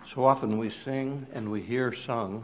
So often we sing and we hear sung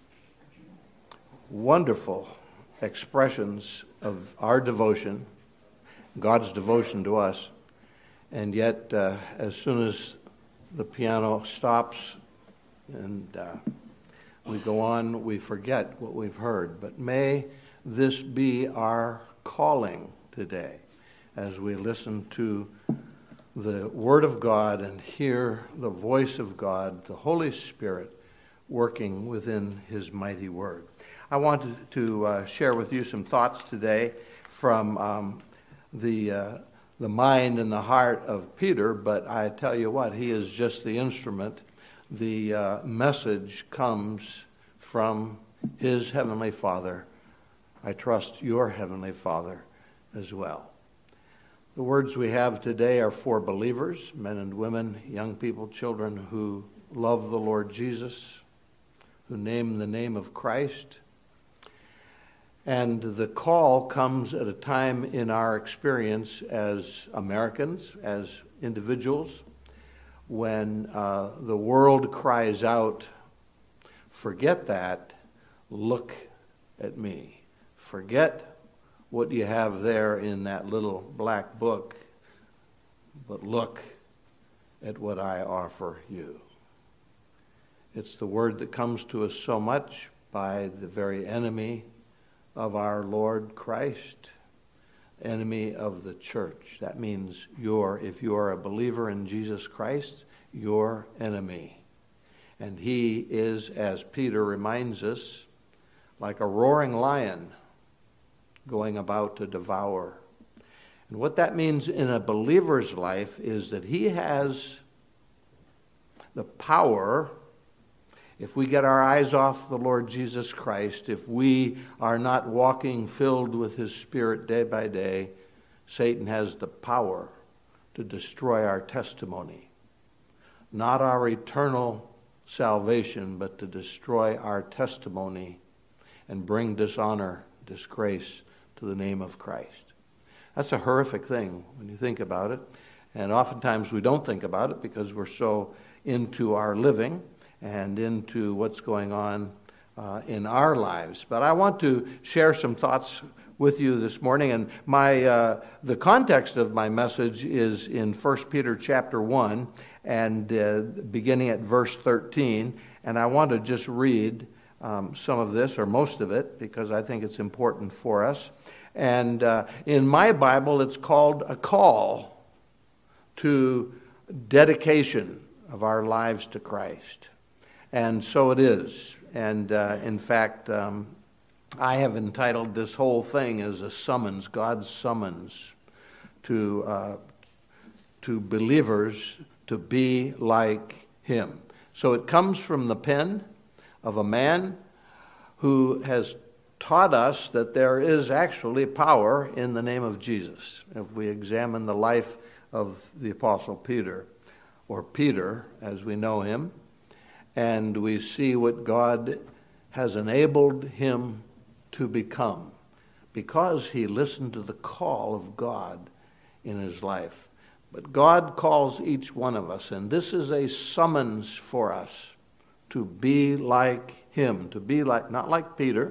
wonderful expressions of our devotion, God's devotion to us, and yet as soon as the piano stops and we go on, we forget what we've heard. But may this be our calling today as we listen to the Word of God and hear the voice of God, the Holy Spirit working within His mighty Word. I wanted to share with you some thoughts today from the mind and the heart of Peter, but I tell you what, he is just the instrument. The message comes from his Heavenly Father. I trust your Heavenly Father as well. The words we have today are for believers, men and women, young people, children who love the Lord Jesus, who name the name of Christ. And the call comes at a time in our experience as Americans, as individuals, when the world cries out, forget that, look at me. Forget what you have there in that little black book, but look at what I offer you. It's the word that comes to us so much by the very enemy of our Lord Christ, enemy of the church. That means if you are a believer in Jesus Christ, your enemy. And he is, as Peter reminds us, like a roaring lion going about to devour. And what that means in a believer's life is that he has the power, if we get our eyes off the Lord Jesus Christ, if we are not walking filled with His Spirit day by day, Satan has the power to destroy our testimony. Not our eternal salvation, but to destroy our testimony and bring dishonor, disgrace to the name of Christ. That's a horrific thing when you think about it. And oftentimes we don't think about it because we're so into our living and into what's going on in our lives. But I want to share some thoughts with you this morning. And the context of my message is in 1 Peter chapter 1 and beginning at verse 13. And I want to just read some of this, or most of it, because I think it's important for us. And in my Bible, it's called a call to dedication of our lives to Christ. And so it is. And in fact, I have entitled this whole thing as a summons, God's summons to believers to be like Him. So it comes from the pen of a man who has taught us that there is actually power in the name of Jesus. If we examine the life of the Apostle Peter, or Peter as we know him, and we see what God has enabled him to become because he listened to the call of God in his life. But God calls each one of us, and this is a summons for us to be like Him, to be like, not like Peter,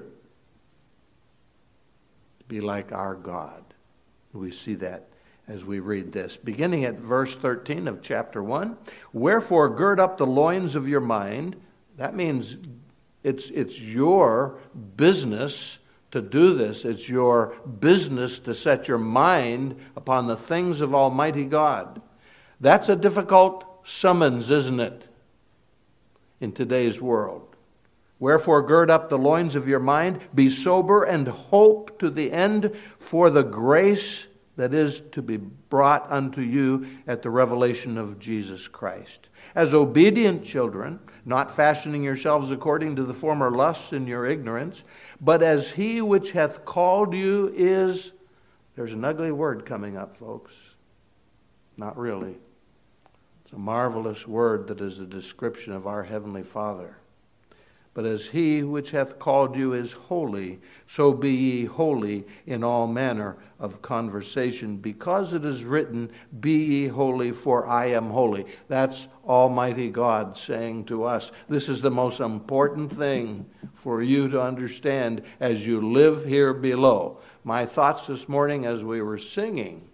to be like our God. We see that as we read this. Beginning at verse 13 of chapter 1, wherefore gird up the loins of your mind. That means it's your business to do this. It's your business to set your mind upon the things of Almighty God. That's a difficult summons, isn't it, in today's world? Wherefore gird up the loins of your mind, be sober, and hope to the end for the grace that is to be brought unto you at the revelation of Jesus Christ. As obedient children, not fashioning yourselves according to the former lusts in your ignorance, but as He which hath called you is, there's an ugly word coming up, folks. Not really. It's a marvelous word that is a description of our Heavenly Father. But as he which hath called you is holy, so be ye holy in all manner of conversation, because it is written, be ye holy, for I am holy. That's Almighty God saying to us, this is the most important thing for you to understand as you live here below. My thoughts this morning as we were singing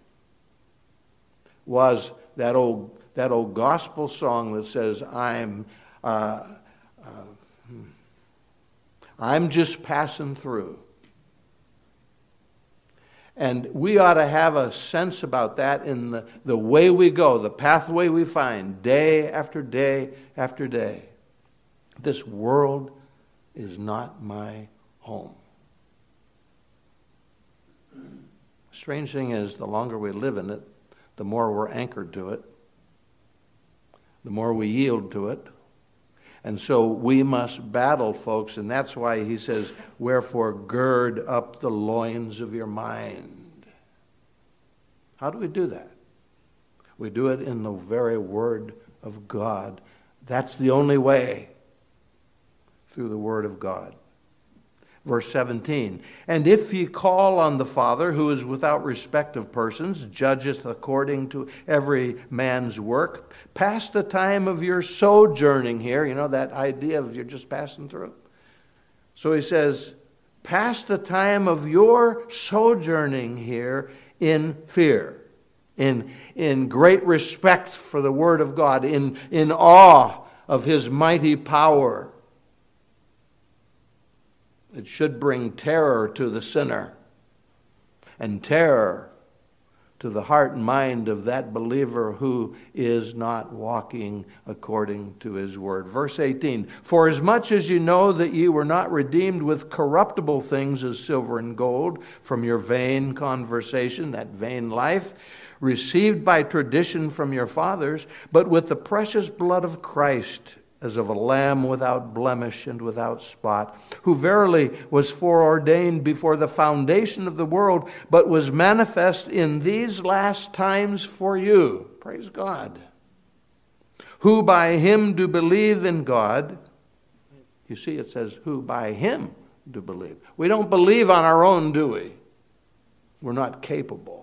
was that old gospel song that says, I'm just passing through. And we ought to have a sense about that in the way we go, the pathway we find day after day after day. This world is not my home. Strange thing is, the longer we live in it, the more we're anchored to it, the more we yield to it. And so we must battle, folks, and that's why he says, wherefore gird up the loins of your mind. How do we do that? We do it in the very Word of God. That's the only way, through the Word of God. Verse 17, and if ye call on the Father, who is without respect of persons, judgeth according to every man's work, pass the time of your sojourning here. You know that idea of you're just passing through? So he says, pass the time of your sojourning here in fear, in great respect for the Word of God, in awe of His mighty power. It should bring terror to the sinner and terror to the heart and mind of that believer who is not walking according to his word. Verse 18, for as much as you know that ye were not redeemed with corruptible things as silver and gold from your vain conversation, that vain life, received by tradition from your fathers, but with the precious blood of Christ, as of a lamb without blemish and without spot, who verily was foreordained before the foundation of the world, but was manifest in these last times for you. Praise God. Who by him do believe in God. You see, it says, who by him do believe. We don't believe on our own, do we? We're not capable.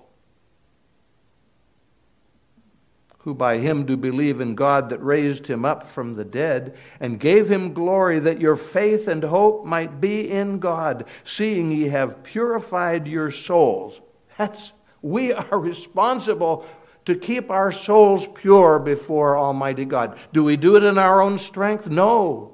Who by him do believe in God that raised him up from the dead and gave him glory, that your faith and hope might be in God, seeing ye have purified your souls. We are responsible to keep our souls pure before Almighty God. Do we do it in our own strength? No.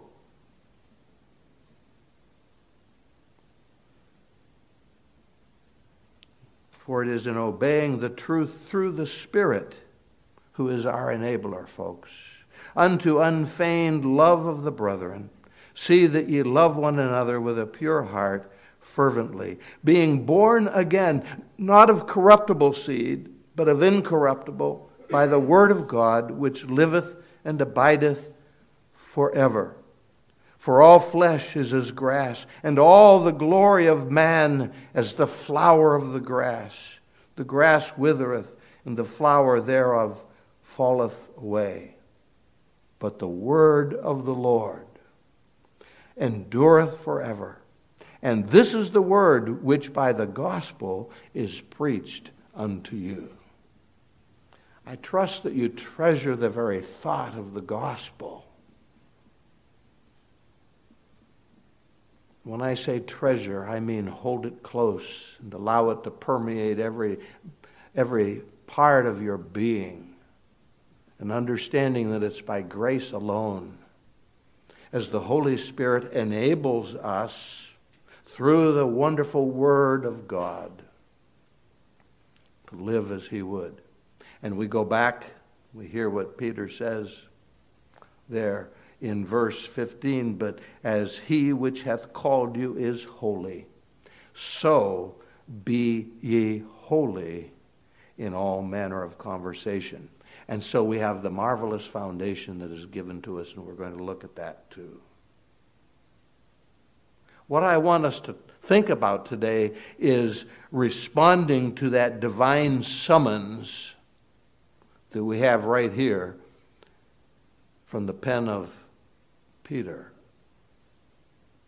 For it is in obeying the truth through the Spirit, who is our enabler, folks, unto unfeigned love of the brethren. See that ye love one another with a pure heart, fervently, being born again, not of corruptible seed, but of incorruptible, by the word of God, which liveth and abideth forever. For all flesh is as grass, and all the glory of man as the flower of the grass. The grass withereth, and the flower thereof falleth away. But the word of the Lord endureth forever. And this is the word which by the gospel is preached unto you. I trust that you treasure the very thought of the gospel. When I say treasure, I mean hold it close and allow it to permeate every part of your being. And understanding that it's by grace alone, as the Holy Spirit enables us through the wonderful Word of God to live as He would. And we go back, we hear what Peter says there in verse 15, but as He which hath called you is holy, so be ye holy in all manner of conversation. And so we have the marvelous foundation that is given to us, and we're going to look at that too. What I want us to think about today is responding to that divine summons that we have right here from the pen of Peter.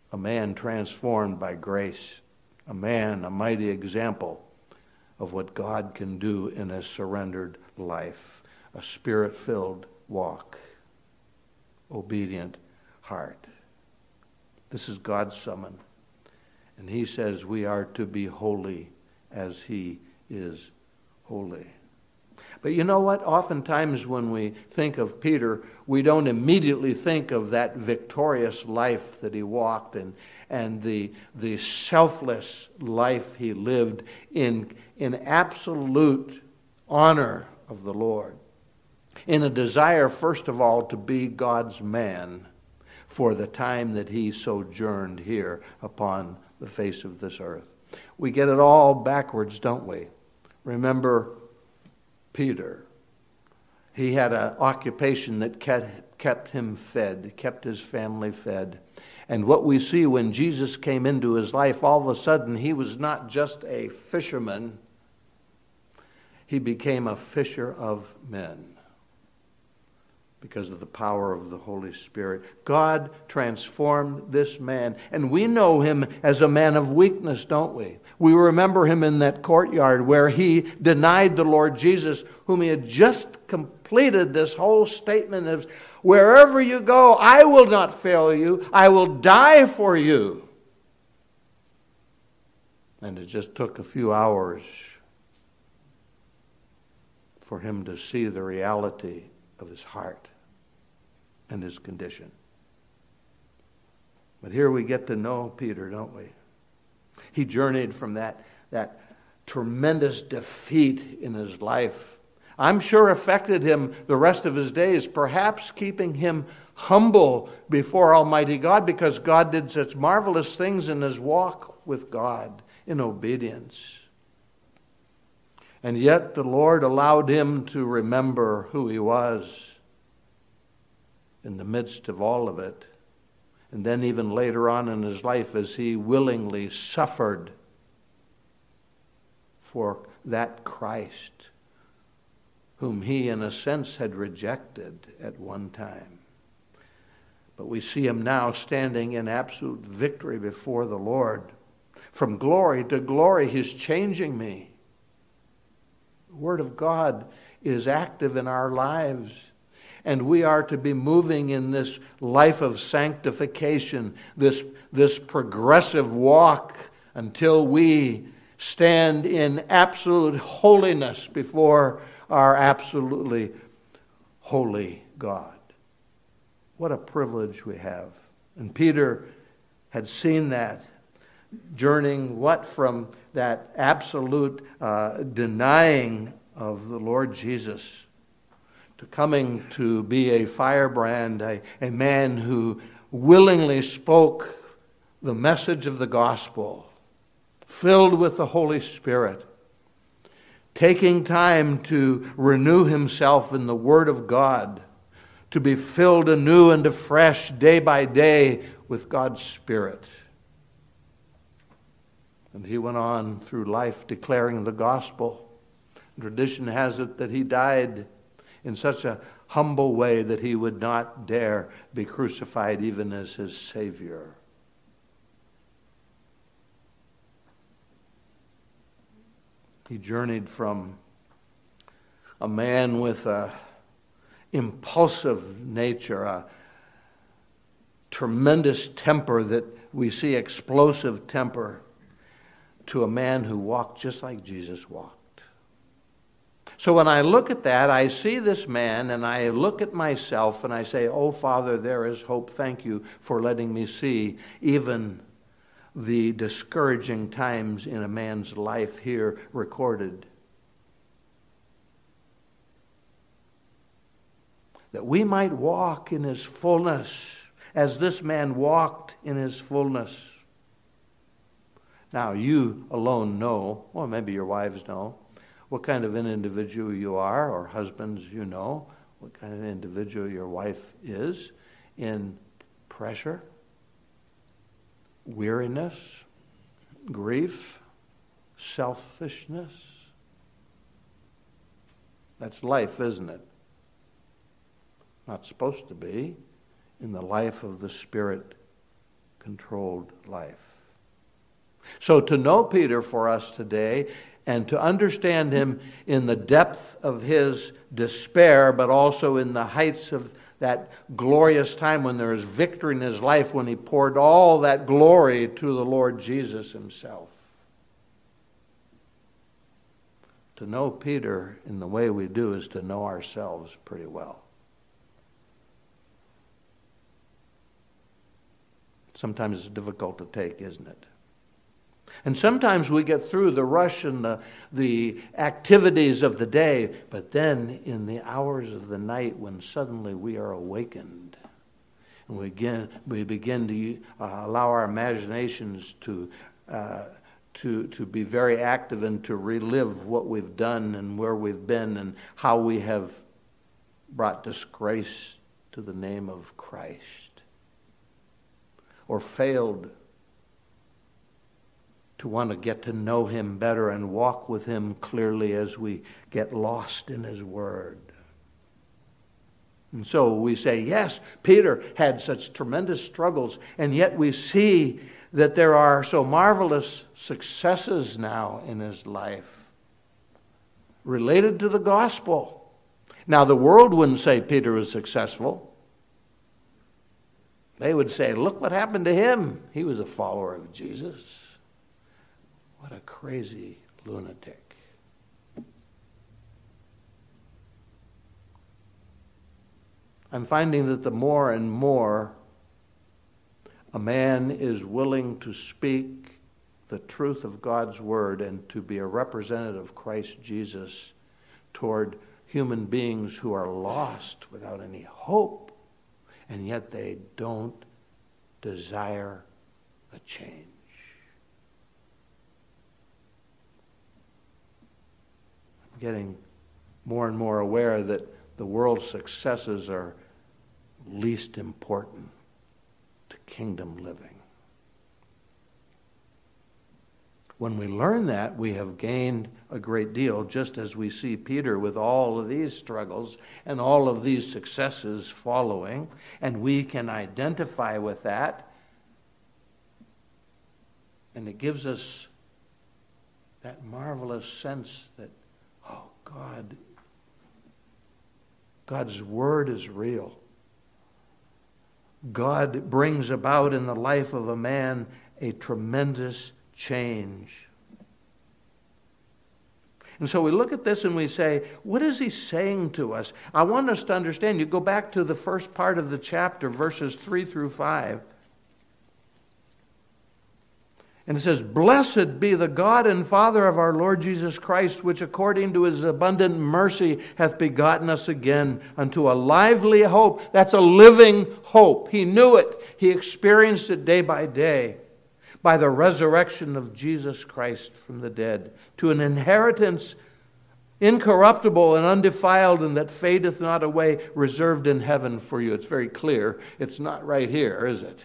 a man transformed by grace, a man, a mighty example of what God can do in a surrendered life, a spirit-filled walk, obedient heart. This is God's summon. And he says we are to be holy as he is holy. But you know what? Oftentimes when we think of Peter, we don't immediately think of that victorious life that he walked and the selfless life he lived in absolute honor of the Lord, in a desire, first of all, to be God's man for the time that he sojourned here upon the face of this earth. We get it all backwards, don't we? Remember Peter. He had an occupation that kept him fed, kept his family fed. And what we see when Jesus came into his life, all of a sudden he was not just a fisherman, he became a fisher of men because of the power of the Holy Spirit. God transformed this man, and we know him as a man of weakness, don't we? We remember him in that courtyard where he denied the Lord Jesus, whom he had just completed this whole statement of, wherever you go, I will not fail you. I will die for you. And it just took a few hours for him to see the reality of his heart and his condition. But here we get to know Peter, don't we? He journeyed from that tremendous defeat in his life. I'm sure affected him the rest of his days, perhaps keeping him humble before Almighty God, because God did such marvelous things in his walk with God in obedience. And yet the Lord allowed him to remember who he was in the midst of all of it. And then even later on in his life, as he willingly suffered for that Christ whom he in a sense had rejected at one time. But we see him now standing in absolute victory before the Lord. From glory to glory, he's changing me. The Word of God is active in our lives, and we are to be moving in this life of sanctification, this progressive walk until we stand in absolute holiness before our absolutely holy God. What a privilege we have. And Peter had seen that, journeying from that absolute denying of the Lord Jesus to coming to be a firebrand, a man who willingly spoke the message of the gospel, filled with the Holy Spirit, taking time to renew himself in the Word of God, to be filled anew and afresh day by day with God's Spirit. And he went on through life declaring the gospel. Tradition has it that he died in such a humble way that he would not dare be crucified even as his Savior. He journeyed from a man with a impulsive nature, a tremendous temper that we see, explosive temper, to a man who walked just like Jesus walked. So when I look at that, I see this man and I look at myself and I say, oh, Father, there is hope. Thank you for letting me see even the discouraging times in a man's life here recorded. That we might walk in his fullness as this man walked in his fullness. Now, you alone know, or maybe your wives know, what kind of an individual you are, or husbands, you know what kind of individual your wife is in pressure, weariness, grief, selfishness. That's life, isn't it? Not supposed to be in the life of the Spirit controlled life. So to know Peter for us today and to understand him in the depth of his despair, but also in the heights of that glorious time when there is victory in his life, when he poured all that glory to the Lord Jesus himself. To know Peter in the way we do is to know ourselves pretty well. Sometimes it's difficult to take, isn't it? And sometimes we get through the rush and the activities of the day, but then in the hours of the night when suddenly we are awakened and we begin to allow our imaginations to be very active and to relive what we've done and where we've been and how we have brought disgrace to the name of Christ, or failed to want to get to know him better and walk with him clearly as we get lost in his word. And so we say, yes, Peter had such tremendous struggles, and yet we see that there are so marvelous successes now in his life related to the gospel. Now, the world wouldn't say Peter was successful. They would say, look what happened to him. He was a follower of Jesus. What a crazy lunatic. I'm finding that the more and more a man is willing to speak the truth of God's word and to be a representative of Christ Jesus toward human beings who are lost without any hope, and yet they don't desire a change. I'm getting more and more aware that the world's successes are least important to kingdom living. When we learn that, we have gained a great deal, just as we see Peter with all of these struggles and all of these successes following, and we can identify with that, and it gives us that marvelous sense that, oh, God's word is real. God brings about in the life of a man a tremendous change. And so we look at this and we say, what is he saying to us? I want us to understand. You go back to the first part of the chapter, verses 3 through 5. And it says, "Blessed be the God and Father of our Lord Jesus Christ, which according to his abundant mercy hath begotten us again unto a lively hope." That's a living hope. He knew it. He experienced it day by day. By the resurrection of Jesus Christ from the dead, to an inheritance incorruptible and undefiled, and that fadeth not away, reserved in heaven for you. It's very clear. It's not right here, is it?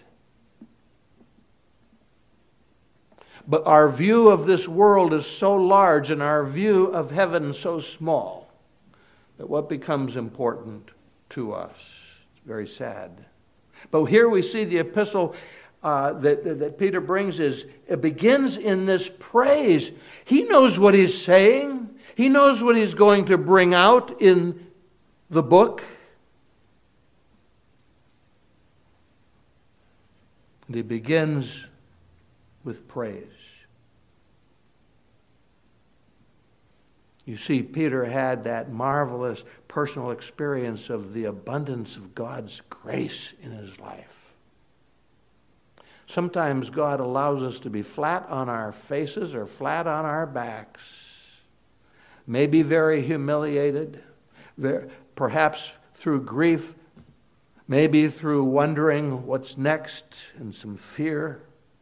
But our view of this world is so large and our view of heaven so small that what becomes important to us? It's very sad. But here we see the epistle that Peter brings it begins in this praise. He knows what he's saying. He knows what he's going to bring out in the book. And he begins with praise. You see, Peter had that marvelous personal experience of the abundance of God's grace in his life. Sometimes God allows us to be flat on our faces or flat on our backs, maybe very humiliated, perhaps through grief, maybe through wondering what's next and some fear.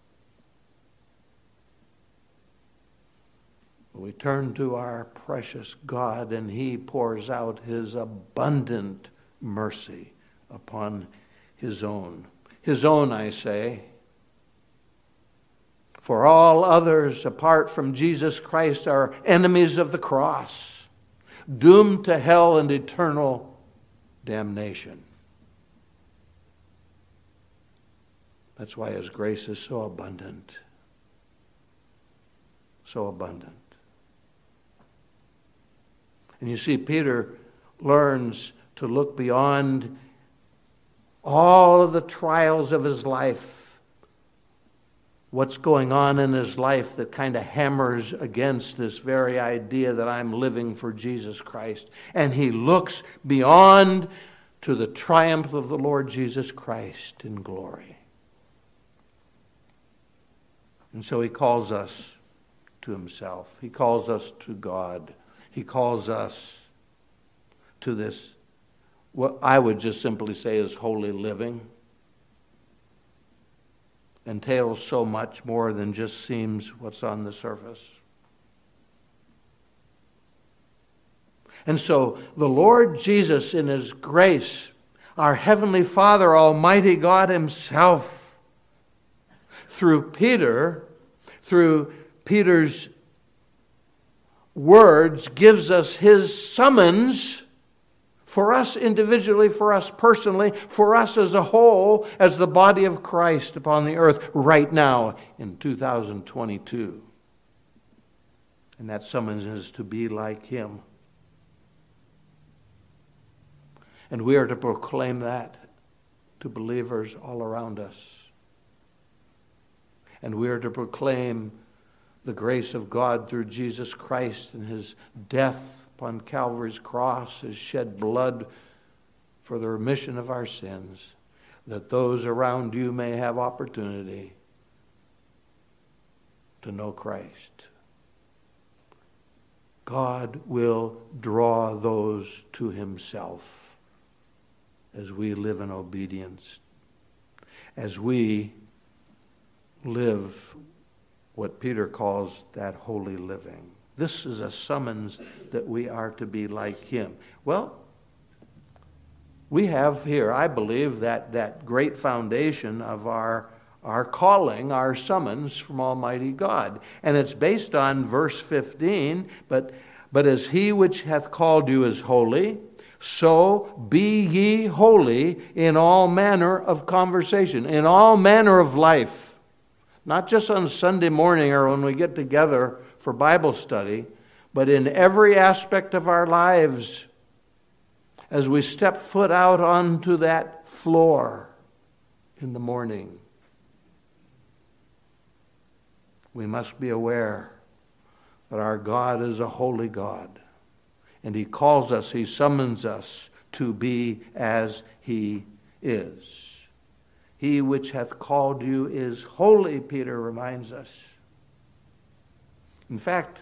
We turn to our precious God and he pours out his abundant mercy upon his own. His own, I say. For all others apart from Jesus Christ are enemies of the cross, doomed to hell and eternal damnation. That's why his grace is so abundant. So abundant. And you see, Peter learns to look beyond all of the trials of his life. What's going on in his life that kind of hammers against this very idea that I'm living for Jesus Christ. And he looks beyond to the triumph of the Lord Jesus Christ in glory. And so he calls us to himself. He calls us to God. He calls us to this, what I would just simply say is holy living. Entails so much more than just seems what's on the surface. And so the Lord Jesus in his grace, our Heavenly Father, Almighty God himself, through Peter's words, gives us his summons for us individually, for us personally, for us as a whole, as the body of Christ upon the earth right now in 2022. And that summons is to be like him. And we are to proclaim that to believers all around us. And we are to proclaim the grace of God through Jesus Christ and his death upon Calvary's cross, his shed blood for the remission of our sins, that those around you may have opportunity to know Christ. God will draw those to himself as we live in obedience, as we live what Peter calls that holy living. This is a summons that we are to be like him. Well, we have here, I believe, that great foundation of our calling, our summons from Almighty God. And it's based on verse 15, but as he which hath called you is holy, so be ye holy in all manner of conversation, in all manner of life. Not just on Sunday morning or when we get together for Bible study, but in every aspect of our lives as we step foot out onto that floor in the morning. We must be aware that our God is a holy God. And he calls us, he summons us to be as he is. He which hath called you is holy, Peter reminds us. In fact,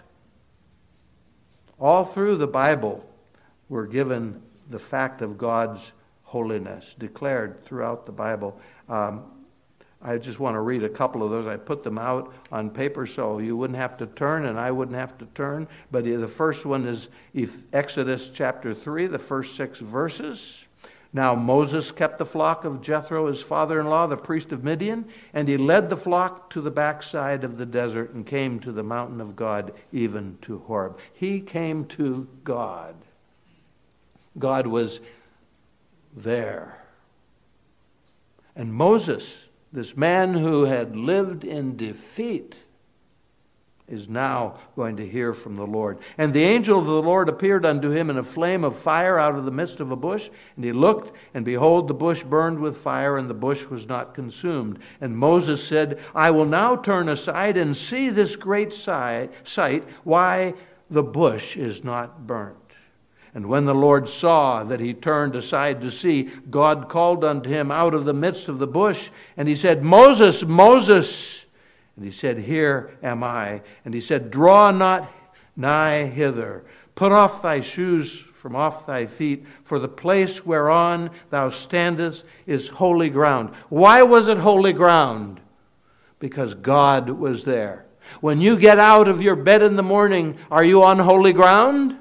all through the Bible, we're given the fact of God's holiness, declared throughout the Bible. I just want to read a couple of those. I put them out on paper so you wouldn't have to turn and I wouldn't have to turn. But the first one is Exodus chapter 3, the first 6 verses. Now Moses kept the flock of Jethro, his father-in-law, the priest of Midian, and he led the flock to the backside of the desert and came to the mountain of God, even to Horeb. He came to God. God was there. And Moses, this man who had lived in defeat, is now going to hear from the Lord. And the angel of the Lord appeared unto him in a flame of fire out of the midst of a bush. And he looked, and behold, the bush burned with fire, and the bush was not consumed. And Moses said, I will now turn aside and see this great sight, why the bush is not burnt. And when the Lord saw that he turned aside to see, God called unto him out of the midst of the bush, and he said, Moses, Moses. And he said, Here am I. And he said, Draw not nigh hither. Put off thy shoes from off thy feet, for the place whereon thou standest is holy ground. Why was it holy ground? Because God was there. When you get out of your bed in the morning, are you on holy ground?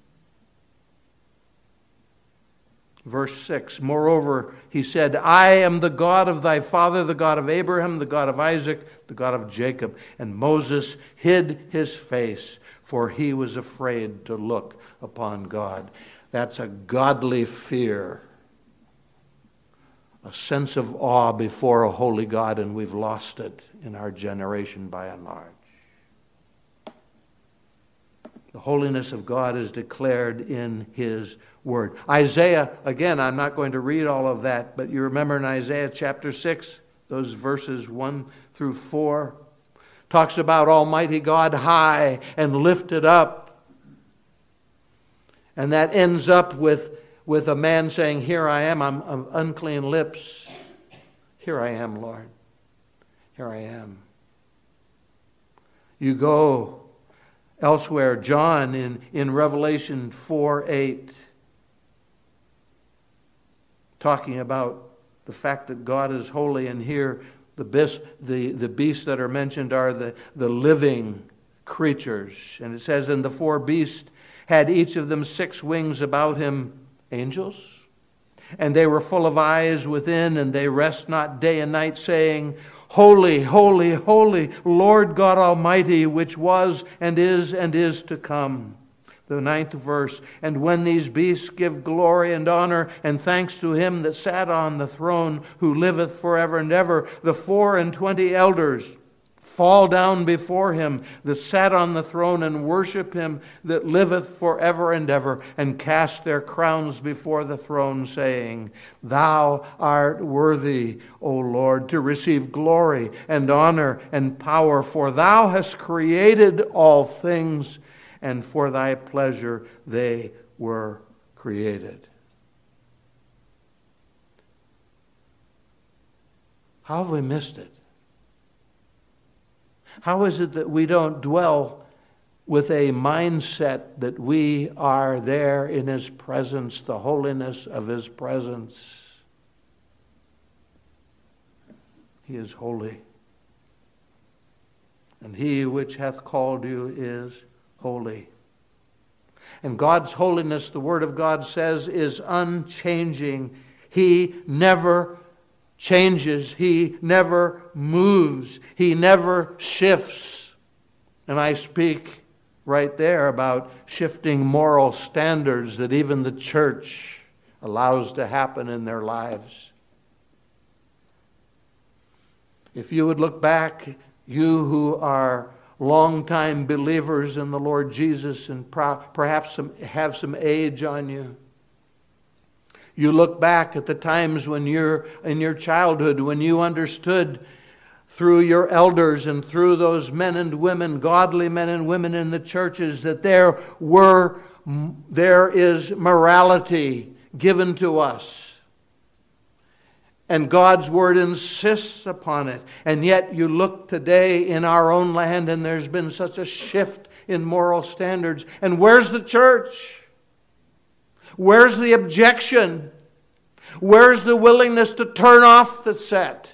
Verse 6, moreover, he said, I am the God of thy father, the God of Abraham, the God of Isaac, the God of Jacob. And Moses hid his face, for he was afraid to look upon God. That's a godly fear a sense of awe before a holy God, and we've lost it in our generation by and large. The holiness of God is declared in His Word. Isaiah, again, I'm not going to read all of that, but you remember in Isaiah chapter 6, those verses 1 through 4, talks about Almighty God high and lifted up. And that ends up with a man saying, "Here I am, I'm unclean lips. Here I am, Lord. Here I am." You go elsewhere, John in Revelation 4:8, talking about the fact that God is holy, and here the beasts that are mentioned are the living creatures. And it says, "And the four beasts had each of them 6 wings about him," angels, "and they were full of eyes within, and they rest not day and night, saying, Holy, holy, holy, Lord God Almighty, which was and is to come." The 9th verse, "And when these beasts give glory and honor and thanks to him that sat on the throne, who liveth forever and ever, the 24 elders fall down before him that sat on the throne and worship him that liveth forever and ever, and cast their crowns before the throne, saying, Thou art worthy, O Lord, to receive glory and honor and power, for thou hast created all things, and for thy pleasure they were created. How have we missed it? How is it that we don't dwell with a mindset that we are there in His presence, the holiness of His presence? He is holy. And He which hath called you is holy. And God's holiness, the Word of God says, is unchanging. He never changes. He never moves. He never shifts. And I speak right there about shifting moral standards that even the church allows to happen in their lives. If you would look back, you who are longtime believers in the Lord Jesus and perhaps have some age on you, you look back at the times when you're in your childhood, when you understood through your elders and through those men and women, godly men and women in the churches, that there is morality given to us. And God's Word insists upon it. And yet you look today in our own land and there's been such a shift in moral standards. And where's the church? Where's the objection? Where's the willingness to turn off the set?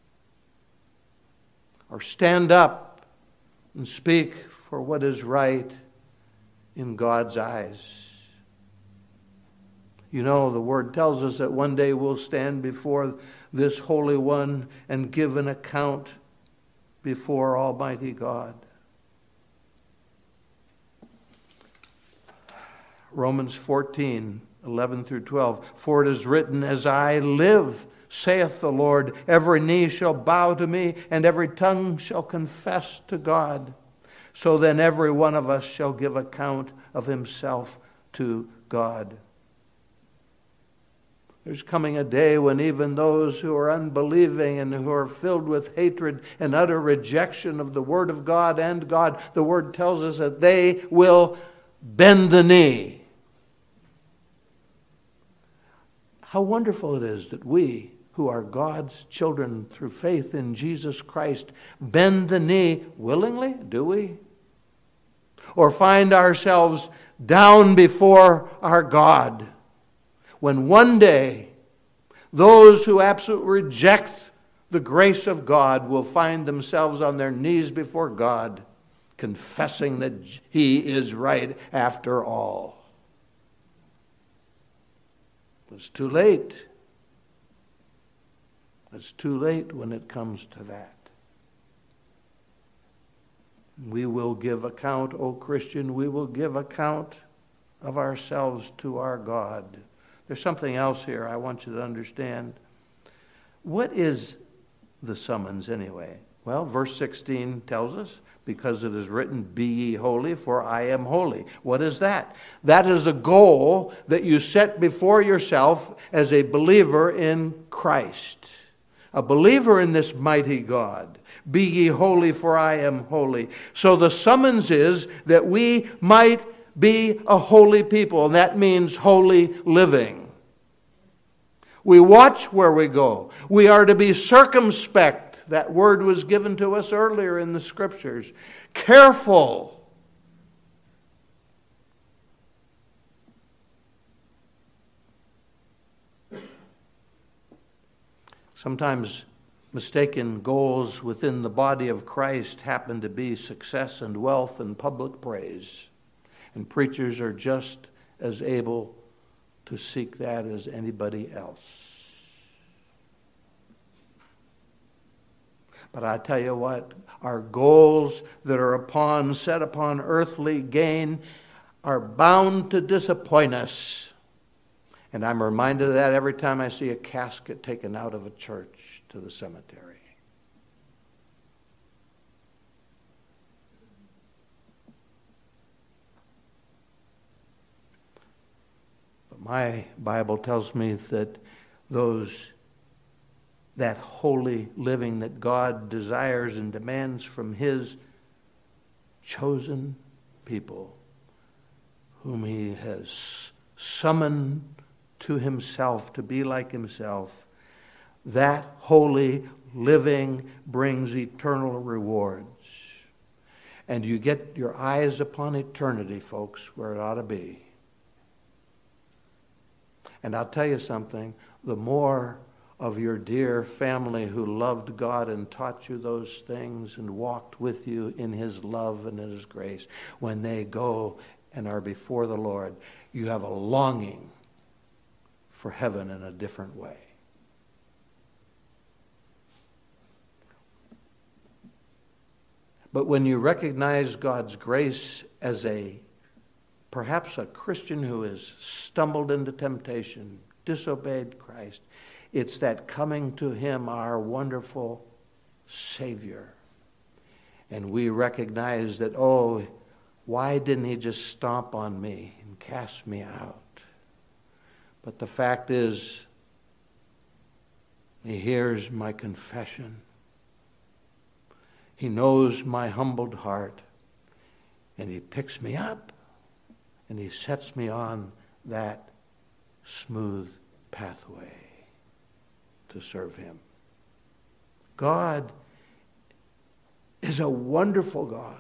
Or stand up and speak for what is right in God's eyes? You know, the Word tells us that one day we'll stand before this Holy One and give an account before Almighty God. Romans 14:11 through 12. "For it is written, As I live, saith the Lord, every knee shall bow to me, and every tongue shall confess to God. So then every one of us shall give account of himself to God." There's coming a day when even those who are unbelieving and who are filled with hatred and utter rejection of the Word of God and God, the Word tells us that they will bend the knee. How wonderful it is that we, who are God's children through faith in Jesus Christ, bend the knee willingly, do we? Or find ourselves down before our God, when one day those who absolutely reject the grace of God will find themselves on their knees before God, confessing that He is right after all. It's too late. It's too late when it comes to that. We will give account, O Christian, we will give account of ourselves to our God. There's something else here I want you to understand. What is the summons anyway? Well, verse 16 tells us, because it is written, be ye holy, for I am holy. What is that? That is a goal that you set before yourself as a believer in Christ. A believer in this mighty God. Be ye holy, for I am holy. So the summons is that we might be a holy people, and that means holy living. We watch where we go. We are to be circumspect. That word was given to us earlier in the Scriptures. Careful. Sometimes mistaken goals within the body of Christ happen to be success and wealth and public praise. And preachers are just as able to seek that as anybody else. But I tell you what, our goals that are set upon earthly gain are bound to disappoint us. And I'm reminded of that every time I see a casket taken out of a church to the cemetery. But my Bible tells me that that holy living that God desires and demands from His chosen people, whom He has summoned to Himself to be like Himself, that holy living brings eternal rewards. And you get your eyes upon eternity, folks, where it ought to be. And I'll tell you something, the more of your dear family who loved God and taught you those things and walked with you in His love and in His grace, when they go and are before the Lord, you have a longing for heaven in a different way. But when you recognize God's grace as perhaps a Christian who has stumbled into temptation, disobeyed Christ, it's that coming to Him, our wonderful Savior. And we recognize that, oh, why didn't He just stomp on me and cast me out? But the fact is, He hears my confession. He knows my humbled heart. And He picks me up and He sets me on that smooth pathway to serve Him. God is a wonderful God.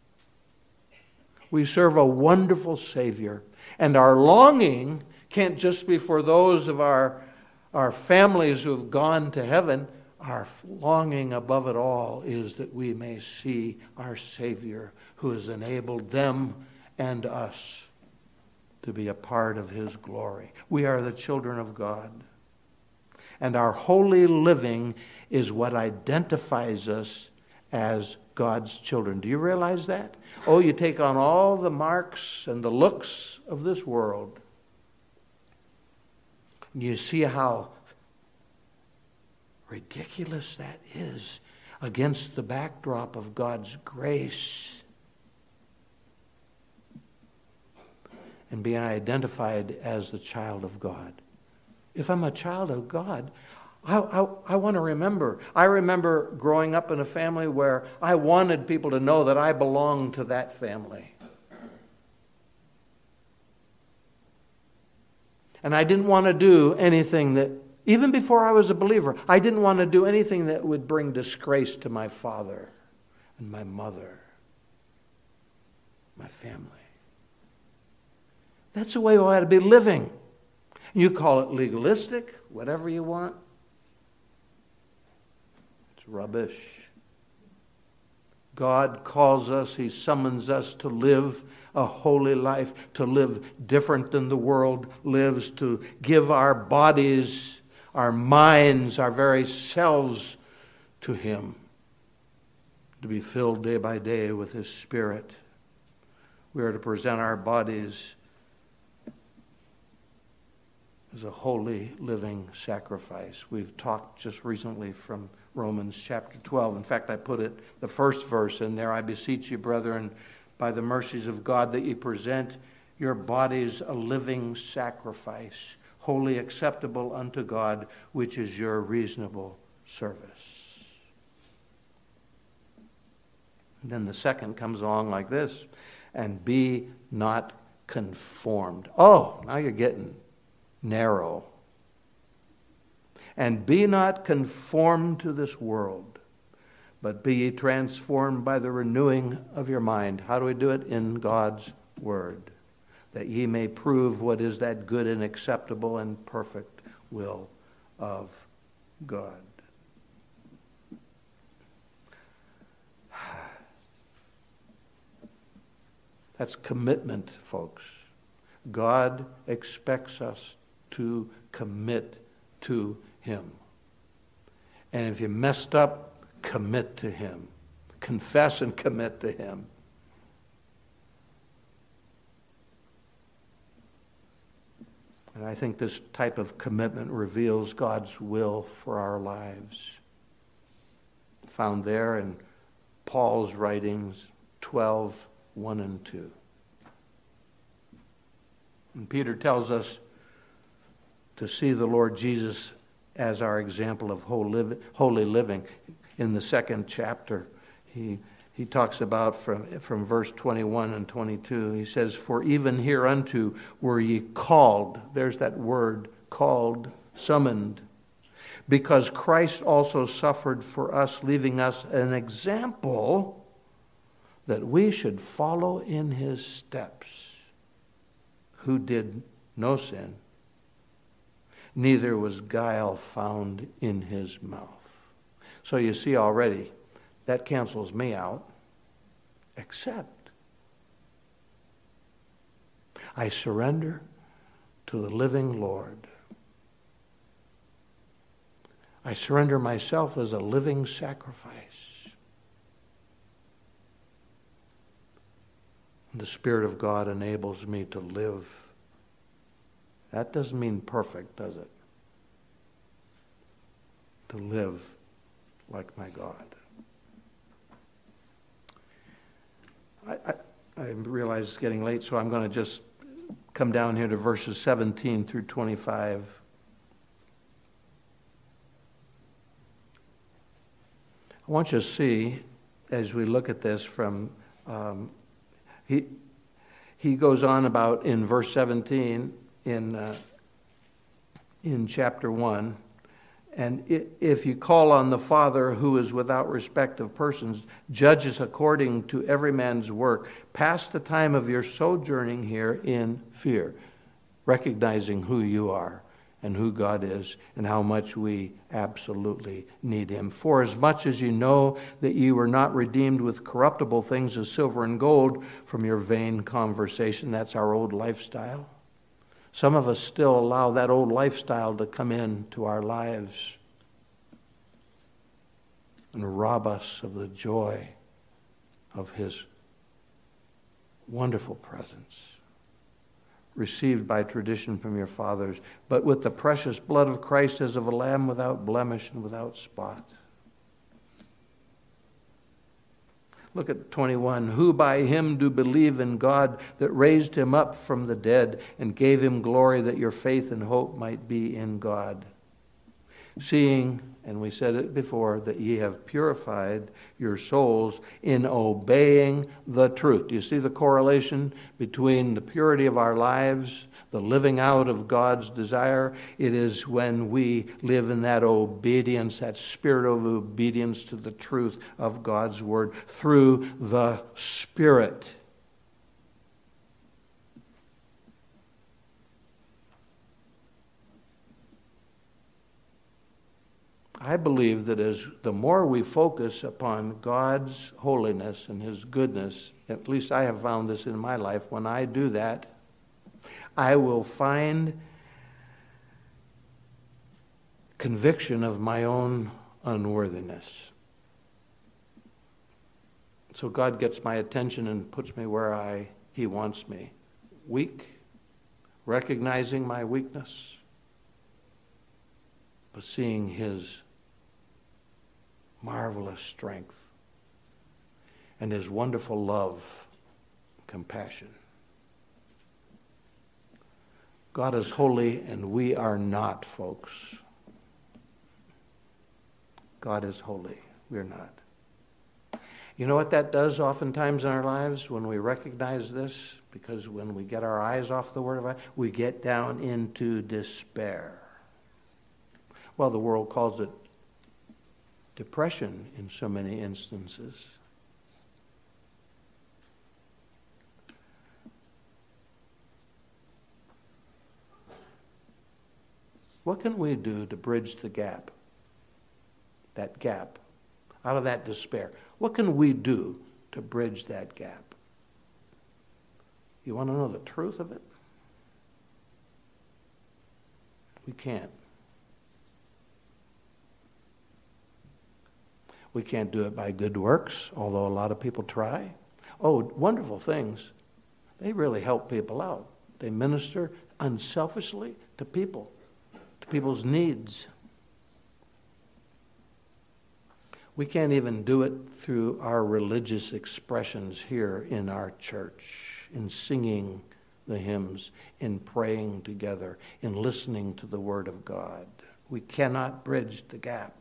We serve a wonderful Savior. And our longing can't just be for those of our families who have gone to heaven. Our longing above it all is that we may see our Savior who has enabled them and us to be a part of His glory. We are the children of God. And our holy living is what identifies us as God's children. Do you realize that? Oh, you take on all the marks and the looks of this world. And you see how ridiculous that is against the backdrop of God's grace. And being identified as the child of God. If I'm a child of God, I want to remember. I remember growing up in a family where I wanted people to know that I belonged to that family. And I didn't want to do anything that, even before I was a believer, I didn't want to do anything that would bring disgrace to my father and my mother, my family. That's the way we ought to be living. You call it legalistic, whatever you want. It's rubbish. God calls us, He summons us to live a holy life, to live different than the world lives, to give our bodies, our minds, our very selves to Him, to be filled day by day with His Spirit. We are to present our bodies as a holy living sacrifice. We've talked just recently from Romans chapter 12. In fact, I put it, the first verse in there, I beseech you, brethren, by the mercies of God, that ye present your bodies a living sacrifice, wholly acceptable unto God, which is your reasonable service. And then the second comes along like this, and be not conformed. Oh, now you're getting narrow. And be not conformed to this world, but be ye transformed by the renewing of your mind. How do we do it? In God's word. That ye may prove what is that good and acceptable and perfect will of God. That's commitment, folks. God expects us to commit to Him. And if you messed up, commit to Him. Confess and commit to Him. And I think this type of commitment reveals God's will for our lives. Found there in Paul's writings, 12, 1 and 2. And Peter tells us to see the Lord Jesus as our example of holy living. In the second chapter, he talks about from verse 21 and 22, he says, for even hereunto were ye called. There's that word, called, summoned. Because Christ also suffered for us, leaving us an example that we should follow in his steps, who did no sin, neither was guile found in his mouth. So you see already, that cancels me out, except I surrender to the living Lord. I surrender myself as a living sacrifice. The Spirit of God enables me to live. That doesn't mean perfect, does it? To live like my God. I realize it's getting late, so I'm going to just come down here to verses 17 through 25. I want you to see, as we look at this from, he goes on about in verse 17 in chapter 1, and if you call on the Father who is without respect of persons, judges according to every man's work, pass the time of your sojourning here in fear, recognizing who you are and who God is and how much we absolutely need him. For as much as you know that you were not redeemed with corruptible things as silver and gold from your vain conversation, that's our old lifestyle. Some of us still allow that old lifestyle to come into our lives and rob us of the joy of his wonderful presence, received by tradition from your fathers, but with the precious blood of Christ as of a lamb without blemish and without spot. Look at 21. Who by him do believe in God that raised him up from the dead and gave him glory, that your faith and hope might be in God. Seeing, and we said it before, that ye have purified your souls in obeying the truth. Do you see the correlation between the purity of our lives, the living out of God's desire? It is when we live in that obedience, that spirit of obedience to the truth of God's word through the Spirit. I believe that as the more we focus upon God's holiness and his goodness, at least I have found this in my life, when I do that, I will find conviction of my own unworthiness. So God gets my attention and puts me where he wants me. Weak, recognizing my weakness, but seeing his marvelous strength and his wonderful love, compassion. God is holy and we are not, folks. God is holy. We're not. You know what that does oftentimes in our lives when we recognize this? Because when we get our eyes off the Word of God, we get down into despair. Well, the world calls it depression in so many instances. What can we do to bridge the gap? That gap, out of that despair. What can we do to bridge that gap? You want to know the truth of it? We can't. We can't do it by good works, although a lot of people try. Oh, wonderful things. They really help people out. They minister unselfishly to people, to people's needs. We can't even do it through our religious expressions here in our church, in singing the hymns, in praying together, in listening to the Word of God. We cannot bridge the gap.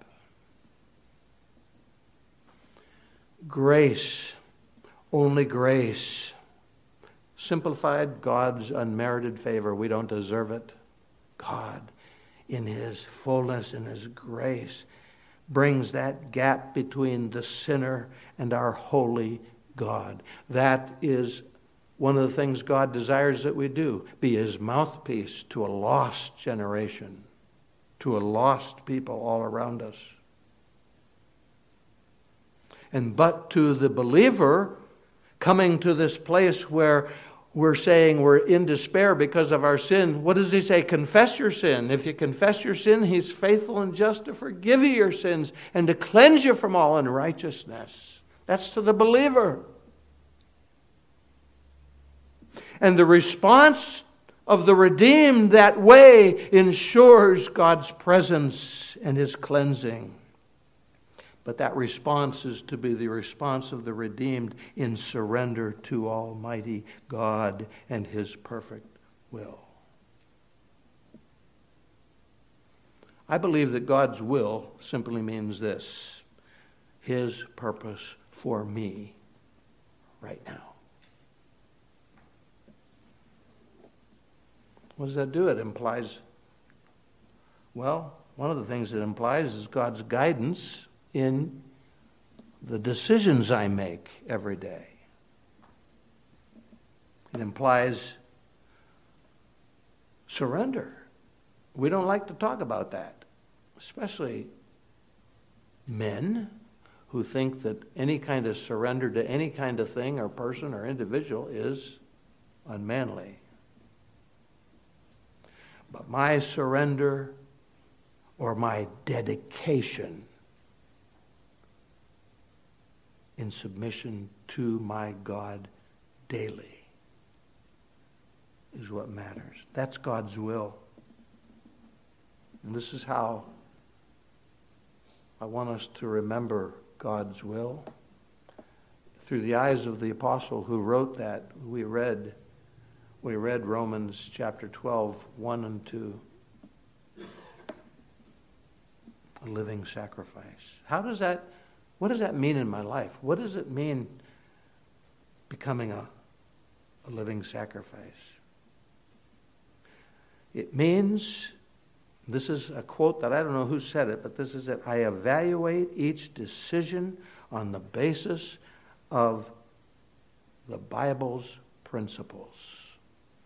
Grace, only grace. Simplified, God's unmerited favor. We don't deserve it. God, in his fullness, in his grace, brings that gap between the sinner and our holy God. That is one of the things God desires that we do, be his mouthpiece to a lost generation, to a lost people all around us. And but to the believer coming to this place where we're saying we're in despair because of our sin, what does he say? Confess your sin. If you confess your sin, he's faithful and just to forgive you your sins and to cleanse you from all unrighteousness. That's to the believer. And the response of the redeemed that way ensures God's presence and his cleansing. But that response is to be the response of the redeemed in surrender to Almighty God and his perfect will. I believe that God's will simply means this: his purpose for me right now. What does that do? It implies, well, one of the things it implies is God's guidance in the decisions I make every day. It implies surrender. We don't like to talk about that, especially men who think that any kind of surrender to any kind of thing or person or individual is unmanly. But my surrender or my dedication in submission to my God daily is what matters. That's God's will. And this is how I want us to remember God's will. Through the eyes of the apostle who wrote that, we read Romans chapter 12, 1 and 2. A living sacrifice. What does that mean in my life? What does it mean becoming a living sacrifice? It means, this is a quote that I don't know who said it, but this is it: I evaluate each decision on the basis of the Bible's principles.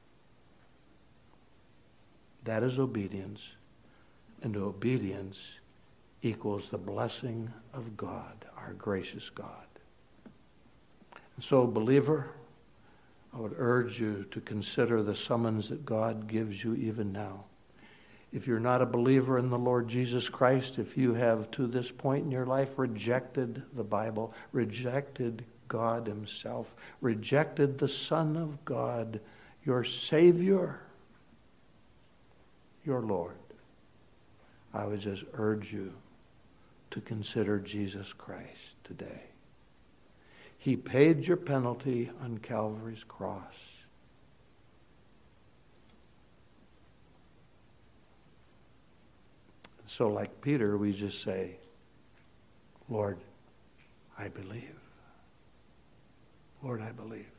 That is obedience, and obedience equals the blessing of God, our gracious God. And so, believer, I would urge you to consider the summons that God gives you even now. If you're not a believer in the Lord Jesus Christ, if you have to this point in your life rejected the Bible, rejected God himself, rejected the Son of God, your Savior, your Lord, I would just urge you to consider Jesus Christ today. He paid your penalty on Calvary's cross. So like Peter, we just say, Lord, I believe. Lord, I believe.